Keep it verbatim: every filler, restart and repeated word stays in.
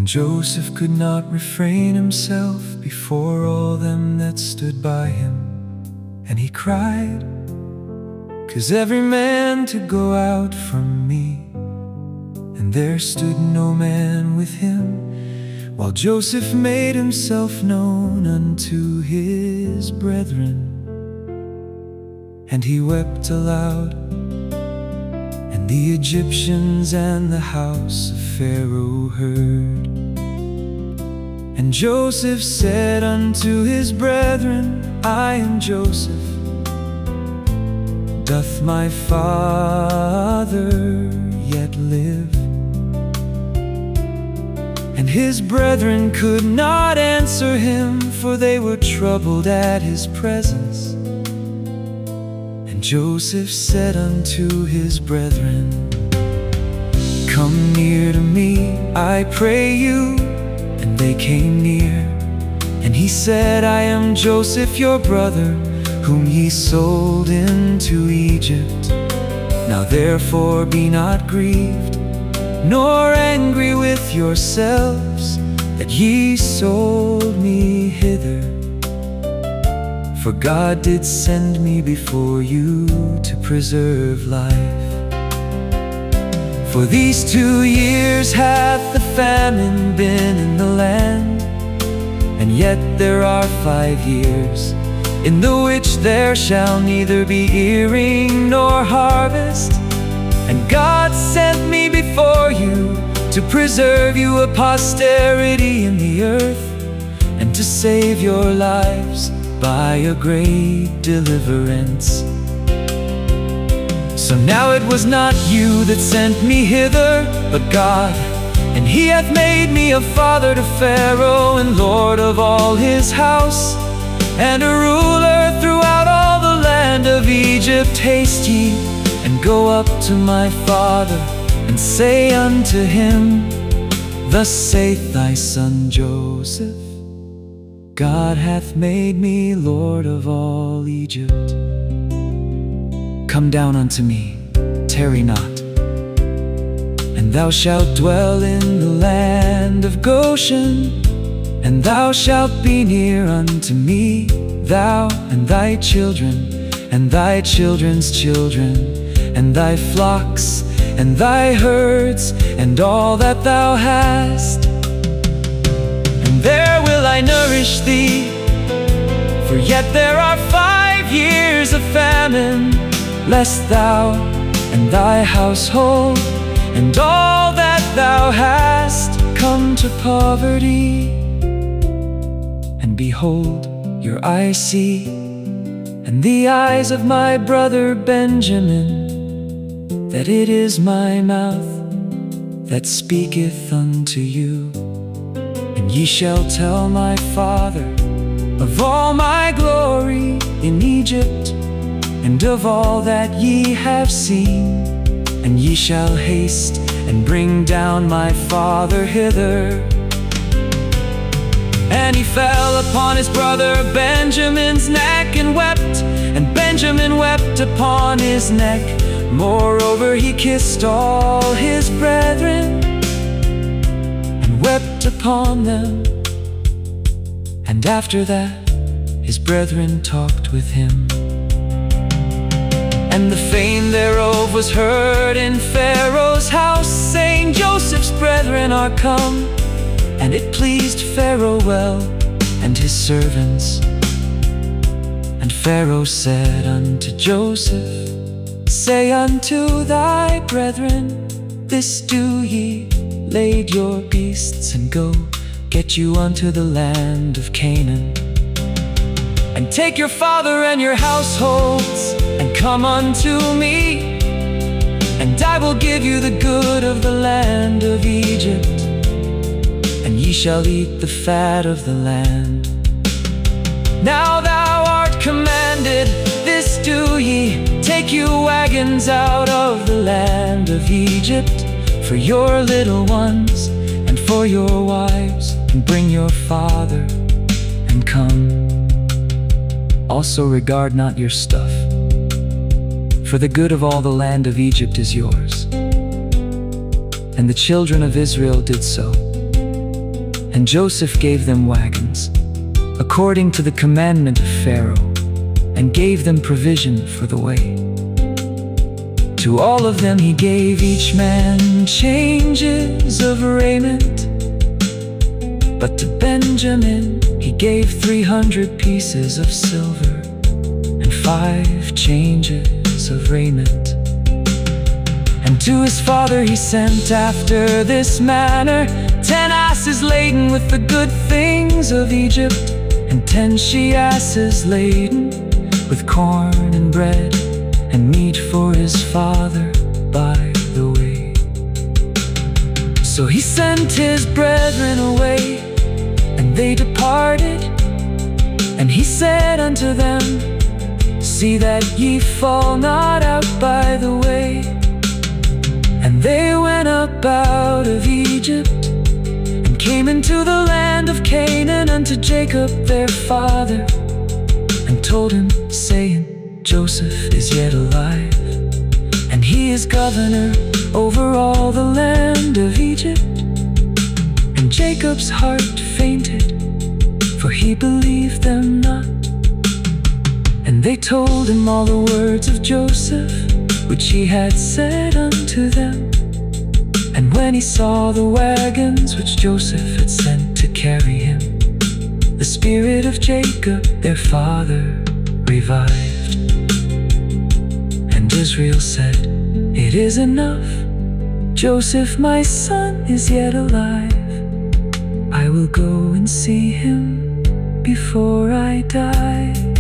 Joseph could not refrain himself before all them that stood by him, and he cried, "'Cause every man to go out from me." And there stood no man with him, while Joseph made himself known unto his brethren. And he wept aloud, and the Egyptians and the house of Pharaoh heard. And Joseph said unto his brethren, "I am Joseph. Doth my father yet live?" And his brethren could not answer him, for they were troubled at his presence. And Joseph said unto his brethren, "Come near to me, I pray you." And they came near, and he said, "I am Joseph your brother, whom ye sold into Egypt. Now therefore be not grieved, nor angry with yourselves, that ye sold me hither. For God did send me before you to preserve life. For these two years hath the famine been in the land, and yet there are five years, in the which there shall neither be earing nor harvest. And God sent me before you to preserve you a posterity in the earth, and to save your lives by a great deliverance. So now it was not you that sent me hither, but God. And he hath made me a father to Pharaoh, and lord of all his house, and a ruler throughout all the land of Egypt. Haste ye, and go up to my father, and say unto him, Thus saith thy son Joseph, God hath made me lord of all Egypt. Come down unto me, tarry not, and thou shalt dwell in the land of Goshen, and thou shalt be near unto me, thou and thy children, and thy children's children, and thy flocks, and thy herds, and all that thou hast. And there will I nourish thee, for yet there are five years of famine, lest thou and thy household, and all that thou hast, come to poverty. And behold, your eyes see, and the eyes of my brother Benjamin, that it is my mouth that speaketh unto you. And ye shall tell my father of all my glory in Egypt, and of all that ye have seen. And ye shall haste and bring down my father hither. And he fell upon his brother Benjamin's neck and wept, and Benjamin wept upon his neck. Moreover he kissed all his brethren, and wept upon them. And after that his brethren talked with him. And the fame thereof was heard in Pharaoh's house, saying, Joseph's brethren are come. And it pleased Pharaoh well, and his servants. And Pharaoh said unto Joseph, Say unto thy brethren, This do ye, lade your beasts, and go, get you unto the land of Canaan. And take your father and your households, and come unto me, and I will give you the good of the land of Egypt, and ye shall eat the fat of the land. Now thou art commanded, this do ye, take you wagons out of the land of Egypt, for your little ones, and for your wives, and bring your father, and come. Also regard not your stuff, for the good of all the land of Egypt is yours. And the children of Israel did so. And Joseph gave them wagons, according to the commandment of Pharaoh, and gave them provision for the way. To all of them he gave each man changes of raiment, but to Benjamin he gave three hundred pieces of silver and five changes of raiment. And to his father he sent after this manner ten asses laden with the good things of Egypt, and ten she-asses laden with corn and bread and meat for his father by the way. So he sent his brethren away, and they departed. And he said unto them, See that ye fall not out by the way. And they went up out of Egypt, and came into the land of Canaan unto Jacob their father, and told him, saying, Joseph is yet alive, and he is governor over all the land of Egypt. And Jacob's heart fainted, for he believed them not. And they told him all the words of Joseph, which he had said unto them. And when he saw the wagons which Joseph had sent to carry him, the spirit of Jacob their father revived. And Israel said, It is enough, Joseph my son is yet alive. I will go and see him before I die.